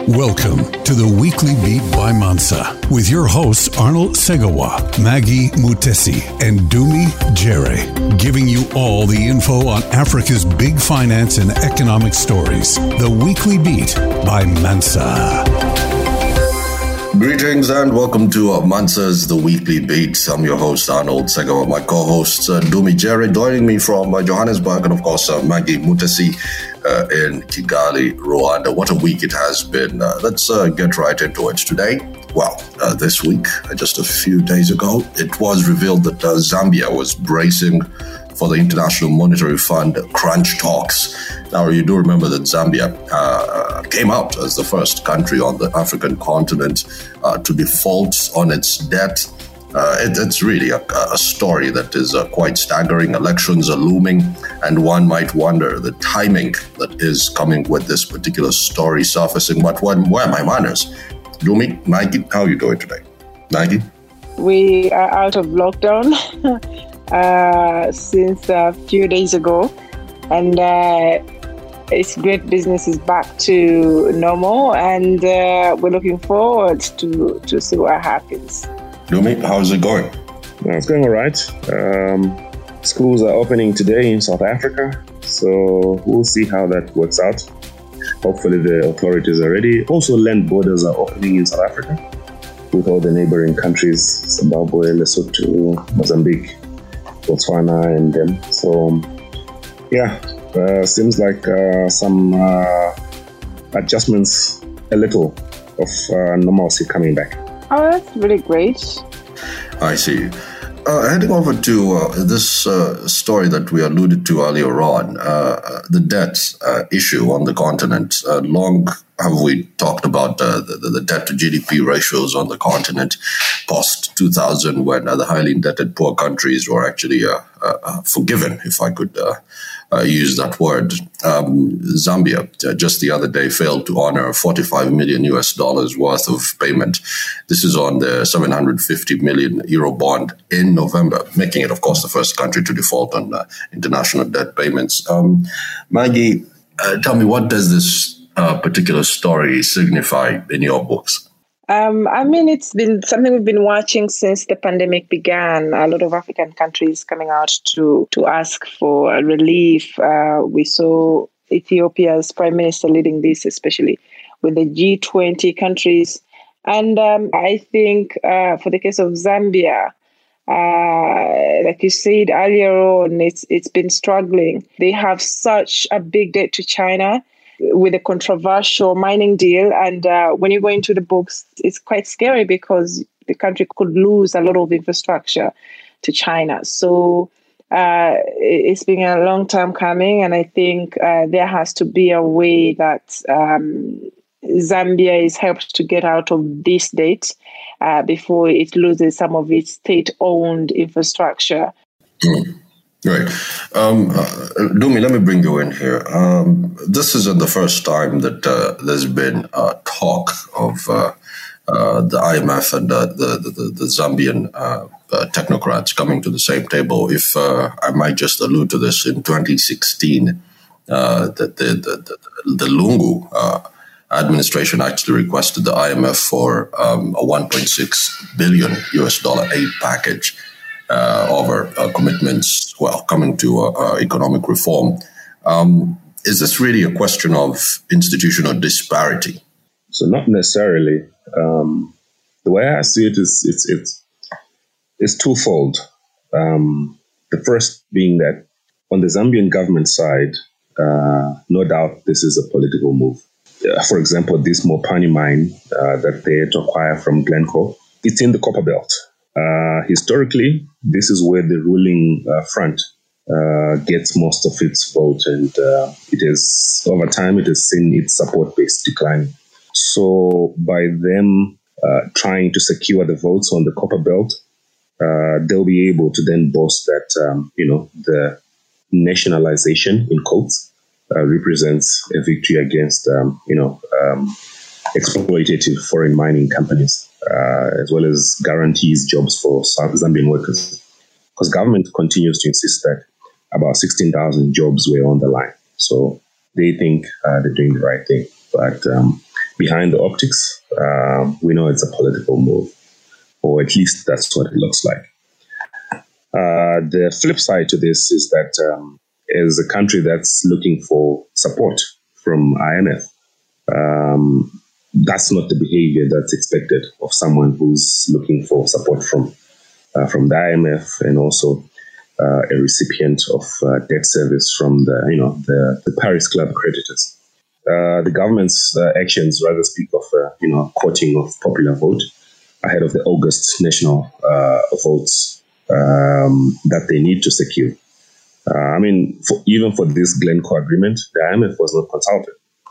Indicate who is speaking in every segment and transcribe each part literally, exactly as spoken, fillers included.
Speaker 1: Welcome to the Weekly Beat by Mansa with your hosts Arnold Segawa, Maggie Mutesi, and Dumi Jere, giving you all the info on Africa's big finance and economic stories. The Weekly Beat by Mansa.
Speaker 2: Greetings and welcome to uh, Mansa's The Weekly Beat. I'm your host, Arnold Segawa. My co-hosts, uh, Dumi Jere, joining me from uh, Johannesburg, and of course, uh, Maggie Mutesi uh, in Kigali, Rwanda. What a week it has been. Uh, let's uh, get right into it today. Well, uh, this week, uh, just a few days ago, it was revealed that uh, Zambia was bracing for the International Monetary Fund crunch talks. Now, you do remember that Zambia uh, came out as the first country on the African continent uh, to default on its debt. Uh, it, it's really a, a story that is uh, quite staggering. Elections are looming, and one might wonder the timing that is coming with this particular story surfacing. But when, where are my manners? Dumi, Maggie, how are you doing today? Maggie?
Speaker 3: We are out of lockdown uh, since a few days ago, and uh, it's great. Business is back to normal, and uh, we're looking forward to, to see what happens.
Speaker 2: Dumi, how's it going?
Speaker 4: Well, it's going all right. Um, schools are opening today in South Africa, so we'll see how that works out. Hopefully the authorities are ready. Also, land borders are opening in South Africa with all the neighboring countries, Zimbabwe, Lesotho, Mozambique, Botswana, and them. So, yeah, uh, seems like uh, some uh, adjustments, a little of uh, normalcy coming back.
Speaker 3: Oh, that's really great.
Speaker 2: I see. Uh, heading over to uh, this uh, story that we alluded to earlier on, uh, the debt uh, issue on the continent. Uh, long have we talked about uh, the, the debt to G D P ratios on the continent post two thousand, when uh, the highly indebted poor countries were actually uh, uh, forgiven, if I could uh, uh, use that word. Um, Zambia uh, just the other day failed to honor forty-five million U S dollars worth of payment. This is on the seven hundred fifty million euro bond in November, making it, of course, the first country to default on uh, international debt payments. Um, Maggie, uh, tell me, what does this uh, particular story signify in your books?
Speaker 3: Um, I mean, it's been something we've been watching since the pandemic began. A lot of African countries coming out to, to ask for relief. Uh, we saw Ethiopia's prime minister leading this, especially with the G twenty countries. And um, I think uh, for the case of Zambia, uh, like you said earlier on, it's it's been struggling. They have such a big debt to China with a controversial mining deal. And uh, when you go into the books, it's quite scary because the country could lose a lot of infrastructure to China. So uh, it's been a long time coming. And I think uh, there has to be a way that um, Zambia is helped to get out of this debt uh, before it loses some of its state-owned infrastructure.
Speaker 2: Mm. Right. Um, uh, Dumi, let me bring you in here. Um, this isn't the first time that uh, there's been uh, talk of uh, uh, the I M F and uh, the, the, the Zambian uh, uh, technocrats coming to the same table. If uh, I might just allude to this, in twenty sixteen, uh, the, the, the, the, the Lungu uh, administration actually requested the I M F for um, a one point six billion U S dollar aid package. Uh, over uh, commitments, well, coming to uh, uh, economic reform. Um, is this really a question of institutional disparity?
Speaker 4: So not necessarily. Um, the way I see it is it's it's it's twofold. Um, the first being that on the Zambian government side, uh, no doubt this is a political move. Uh, for example, this Mopani mine uh, that they had to acquire from Glencore, it's in the Copper Belt. Uh, historically, this is where the ruling uh, front uh, gets most of its vote, and uh, it is over time it has seen its support base declining. So, by them uh, trying to secure the votes on the Copper Belt, uh, they'll be able to then boast that um, you know the nationalization in quotes uh, represents a victory against um, you know um, exploitative foreign mining companies. Uh, as well as guarantees jobs for South Zambian workers. Because government continues to insist that about sixteen thousand jobs were on the line. So they think uh, they're doing the right thing. But um, behind the optics, uh, we know it's a political move, or at least that's what it looks like. Uh, the flip side to this is that um, as a country that's looking for support from I M F, um, that's not the behavior that's expected of someone who's looking for support from uh, from the I M F and also uh, a recipient of uh, debt service from the you know the, the Paris Club creditors. Uh, the government's uh, actions rather speak of uh, you know courting of popular vote ahead of the August national uh, votes um, that they need to secure. Uh, I mean, for, even for this Glencore agreement, the I M F was not consulted.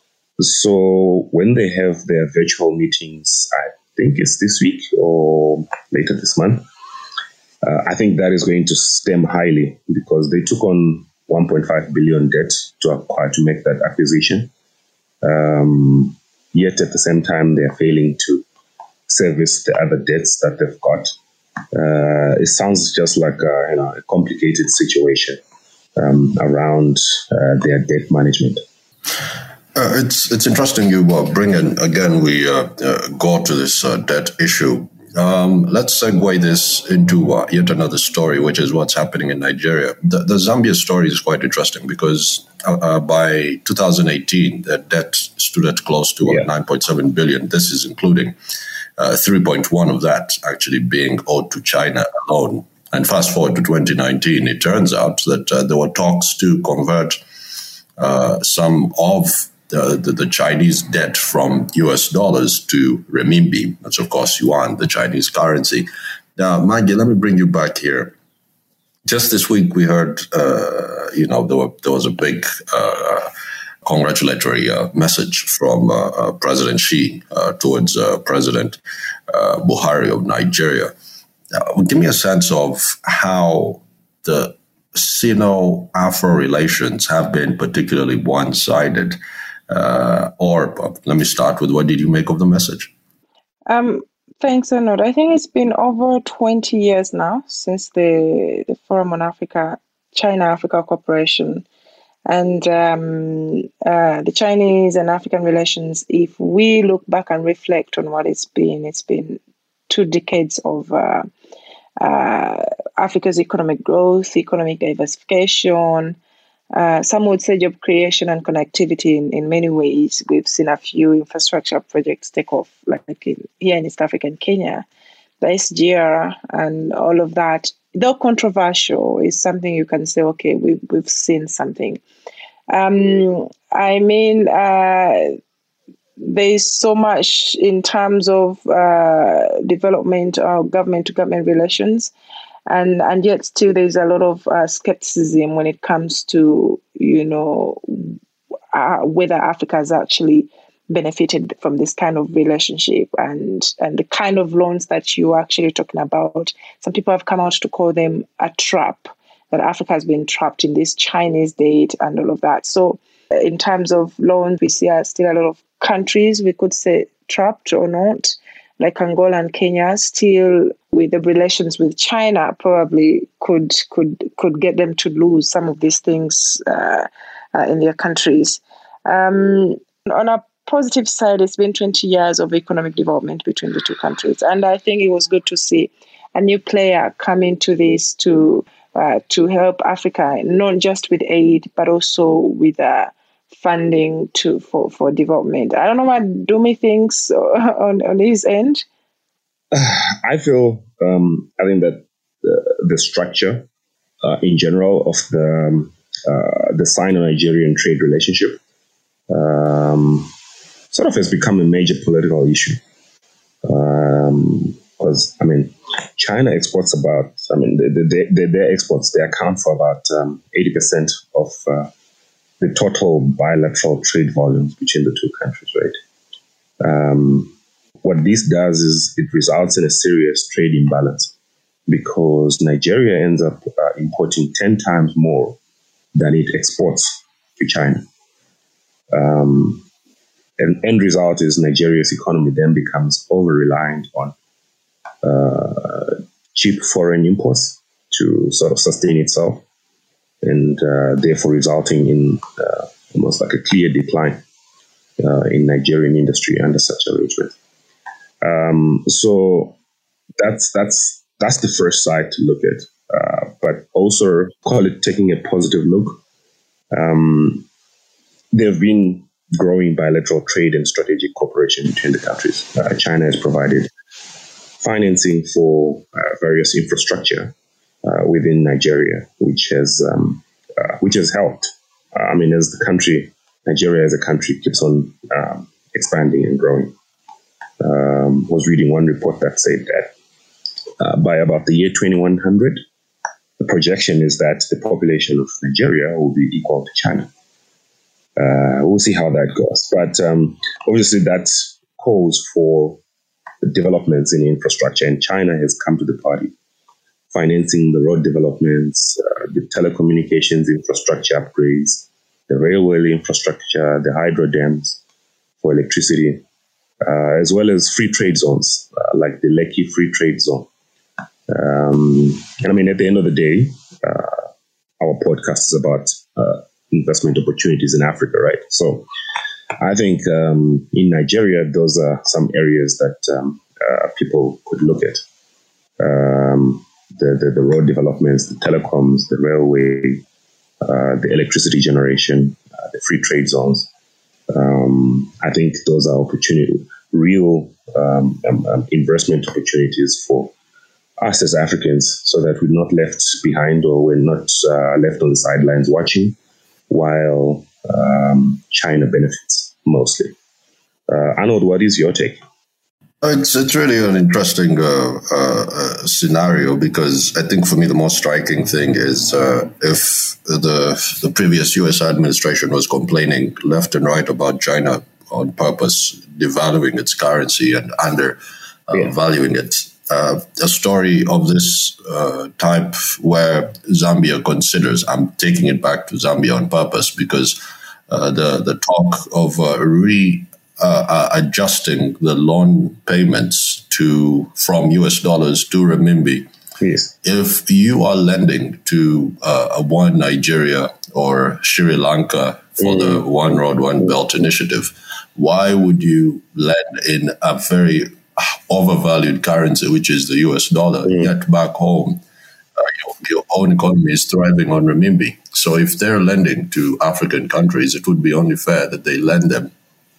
Speaker 4: So when they have their virtual meetings, I think it's this week or later this month, uh, I think that is going to stem highly because they took on one point five billion debt to acquire to make that acquisition. Um, yet at the same time, they are failing to service the other debts that they've got. Uh, it sounds just like a, you know, a complicated situation um, around uh, their debt management.
Speaker 2: Uh, it's it's interesting you uh, bring in, again, we uh, uh, go to this uh, debt issue. Um, let's segue this into uh, yet another story, which is what's happening in Nigeria. The, the Zambia story is quite interesting because uh, uh, by two thousand eighteen, the debt stood at close to yeah. nine point seven billion. This is including uh, three point one of that actually being owed to China alone. And fast forward to twenty nineteen, it turns out that uh, there were talks to convert uh, some of The, the, the Chinese debt from U S dollars to renminbi. That's, of course, yuan, the Chinese currency. Now, Maggie, let me bring you back here. Just this week, we heard, uh, you know, there, were, there was a big uh, congratulatory uh, message from uh, uh, President Xi uh, towards uh, President uh, Buhari of Nigeria. Uh, give me a sense of how the Sino-Afro relations have been particularly one-sided. Uh, or uh, let me start with, what did you make of the message?
Speaker 3: Um, thanks, Arnold. I think it's been over twenty years now since the, the Forum on Africa, China-Africa Cooperation. And um, uh, the Chinese and African relations, if we look back and reflect on what it's been, it's been two decades of uh, uh, Africa's economic growth, economic diversification. Uh, some would say job creation and connectivity in, in many ways. We've seen a few infrastructure projects take off, like in, here in East Africa and Kenya. The S G R and all of that, though controversial, is something you can say, okay, we, we've seen something. Um, I mean, uh, there's so much in terms of uh, development or government-to-government relations. And and yet still there's a lot of uh, skepticism when it comes to, you know, uh, whether Africa has actually benefited from this kind of relationship and, and the kind of loans that you're actually talking about. Some people have come out to call them a trap, that Africa has been trapped in this Chinese debt and all of that. So in terms of loans, we see uh, still a lot of countries, we could say trapped or not, like Angola and Kenya, still with the relations with China, probably could could could get them to lose some of these things uh, uh, in their countries. Um, on a positive side, it's been twenty years of economic development between the two countries, and I think it was good to see a new player come into this to uh, to help Africa, not just with aid, but also with uh, funding to for, for development. I don't know what Dumi thinks on, on his end.
Speaker 4: I feel, um, I think that the, the structure uh, in general of the um, uh, the Sino-Nigerian trade relationship um, sort of has become a major political issue. Because, um, I mean, China exports about, I mean, the, the, the, their exports, they account for about um, eighty percent of uh, the total bilateral trade volumes between the two countries, right? Um, what this does is it results in a serious trade imbalance because Nigeria ends up uh, importing ten times more than it exports to China. Um, and end result is Nigeria's economy then becomes over-reliant on uh, cheap foreign imports to sort of sustain itself, and uh, therefore resulting in uh, almost like a clear decline uh, in Nigerian industry under such arrangement. Um, so that's that's that's the first side to look at, uh, but also call it taking a positive look. Um, there have been growing bilateral trade and strategic cooperation between the countries. Uh, China has provided financing for uh, various infrastructure uh, within Nigeria, which has um, uh, which has helped. Uh, I mean, as the country, Nigeria as a country keeps on um, expanding and growing. Um, was reading one report that said that uh, by about the year twenty-one hundred, the projection is that the population of Nigeria will be equal to China. Uh, we'll see how that goes. But um, obviously that calls for developments in infrastructure, and China has come to the party, financing the road developments, uh, the telecommunications infrastructure upgrades, the railway infrastructure, the hydro dams for electricity, uh, as well as free trade zones, uh, like the Lekki Free Trade Zone. Um, and I mean, at the end of the day, uh, our podcast is about uh, investment opportunities in Africa, right? So I think um, in Nigeria, those are some areas that um, uh, people could look at. Um, the, the, the road developments, the telecoms, the railway, uh, the electricity generation, uh, the free trade zones. Um, I think those are opportunity, real um, um, um, investment opportunities for us as Africans, so that we're not left behind or we're not uh, left on the sidelines watching while um, China benefits mostly. Uh, Arnold, what is your take?
Speaker 2: It's it's really an interesting uh, uh, uh, scenario, because I think for me the most striking thing is uh, if the the previous U S administration was complaining left and right about China on purpose, devaluing its currency and undervaluing uh, yeah. it. Uh, a story of this uh, type where Zambia considers, I'm taking it back to Zambia on purpose, because uh, the, the talk of uh, re uh, uh, adjusting the loan payments to from U S dollars to renminbi.
Speaker 4: Yes.
Speaker 2: If you are lending to uh, a One Nigeria or Sri Lanka for mm. the One Road, One Belt initiative, why would you lend in a very overvalued currency, which is the U S dollar, mm. yet back home, uh, your, your own economy is thriving on renminbi? So if they're lending to African countries, it would be only fair that they lend them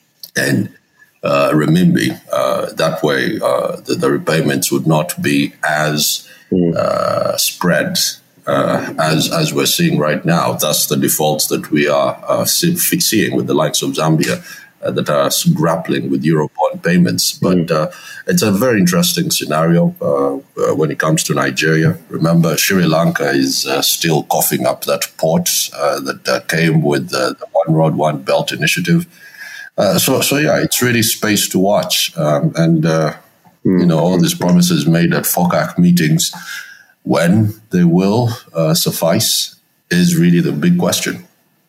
Speaker 2: in uh, renminbi. Uh, that way, uh, the, the repayments would not be as mm. uh, spread uh, as as we're seeing right now. That's the defaults that we are uh, seeing with the likes of Zambia, Uh, that are grappling with Eurobond payments. But uh, it's a very interesting scenario uh, uh, when it comes to Nigeria. Remember, Sri Lanka is uh, still coughing up that port uh, that uh, came with uh, the One Road, One Belt initiative. Uh, so, so yeah, it's really space to watch. Um, and, uh, mm. you know, all these promises made at FOCAC meetings, when they will uh, suffice is really the big question.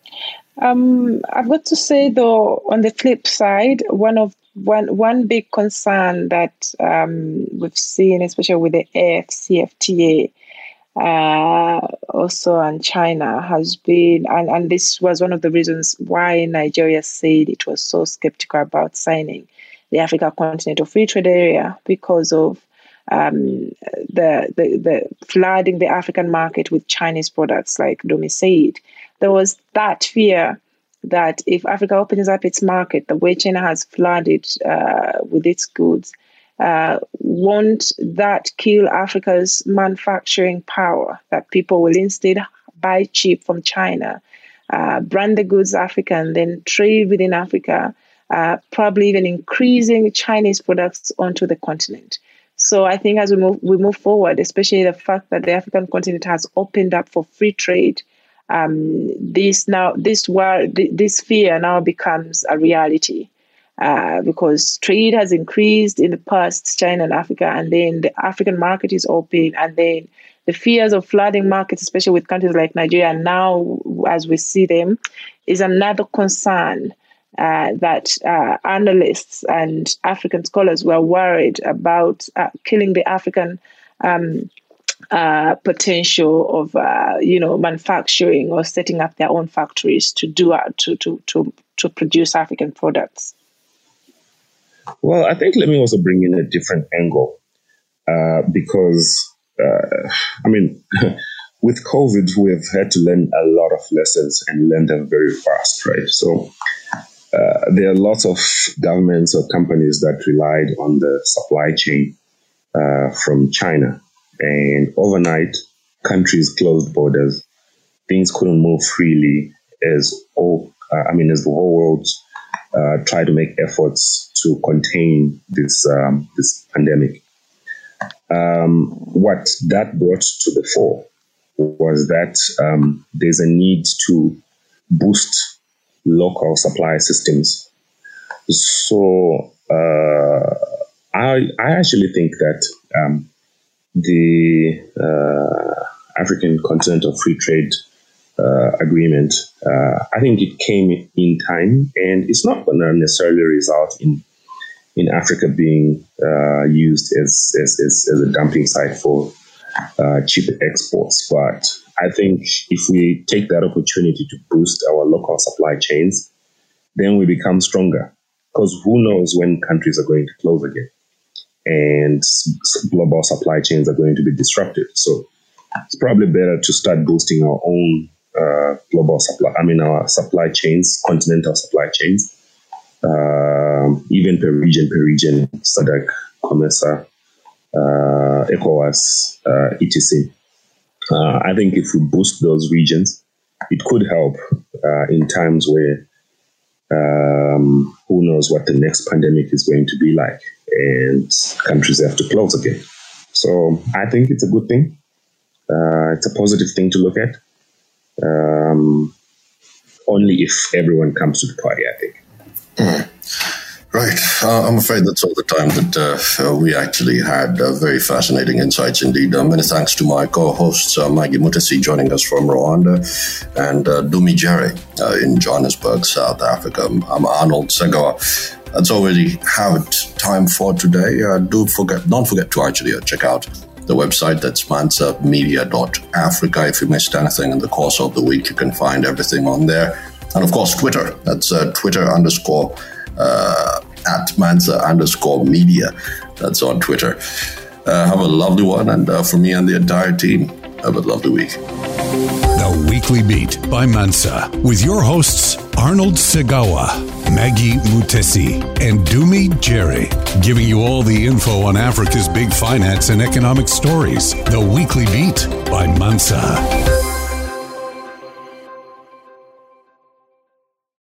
Speaker 3: Um, I've got to say, though, on the flip side, one of one one big concern that um, we've seen, especially with the A F C F T A, uh, also and China, has been, and, and this was one of the reasons why Nigeria said it was so skeptical about signing the Africa Continental Free Trade Area, because of um, the, the the flooding the African market with Chinese products, like Dumi said. There was that fear that if Africa opens up its market, the way China has flooded uh, with its goods, uh, won't that kill Africa's manufacturing power? That people will instead buy cheap from China, uh, brand the goods African, then trade within Africa, uh, probably even increasing Chinese products onto the continent. So I think as we move, we move forward, especially the fact that the African continent has opened up for free trade, Um, this now, this war, this fear now becomes a reality, uh, because trade has increased in the past, China and Africa, and then the African market is open, and then the fears of flooding markets, especially with countries like Nigeria, now as we see them, is another concern uh, that uh, analysts and African scholars were worried about uh, killing the African um uh, potential of, uh, you know, manufacturing or setting up their own factories to do uh, to, to, to, to produce African products?
Speaker 4: Well, I think let me also bring in a different angle uh, because, uh, I mean, with COVID, we've had to learn a lot of lessons and learn them very fast, right? So uh, there are lots of governments or companies that relied on the supply chain uh, from China. And overnight, countries closed borders. Things couldn't move freely as all, uh, I mean, as the whole world uh, tried to make efforts to contain this um, this pandemic. Um, what that brought to the fore was that um, there's a need to boost local supply systems. So uh, I I actually think that um, the uh, African Continental Free Trade uh, Agreement, uh, I think it came in time, and it's not going to necessarily result in in Africa being uh, used as, as, as, as a dumping site for uh, cheap exports. But I think if we take that opportunity to boost our local supply chains, then we become stronger. Because who knows when countries are going to close again and global supply chains are going to be disrupted. So it's probably better to start boosting our own uh, global supply, I mean, our supply chains, continental supply chains. Uh, even per region, per region, S A D C, COMESA, uh, ECOWAS, uh, et cetera. Uh, I think if we boost those regions, it could help uh, in times where um, who knows what the next pandemic is going to be like, and countries have to close again. So I think it's a good thing. Uh, it's a positive thing to look at. Um, only if everyone comes to the party, I think.
Speaker 2: Mm. Right. Uh, I'm afraid that's all the time that uh, we actually had. Uh, very fascinating insights indeed. Uh, many thanks to my co-hosts, uh, Maggie Mutesi joining us from Rwanda and uh, Dumi Jere uh, in Johannesburg, South Africa. I'm Arnold Segawa. That's all we have time for today. Uh, do forget, don't forget to actually uh, check out the website. That's mansa media dot africa. If you missed anything in the course of the week, you can find everything on there. And of course, Twitter. That's uh, Twitter underscore uh, at Mansa underscore media. That's on Twitter. Uh, have a lovely one. And uh, for me and the entire team, have a lovely week.
Speaker 1: The Weekly Beat by Mansa with your hosts Arnold Segawa, Maggie Mutesi, and Dumi Jere, giving you all the info on Africa's big finance and economic stories. The Weekly Beat by Mansa.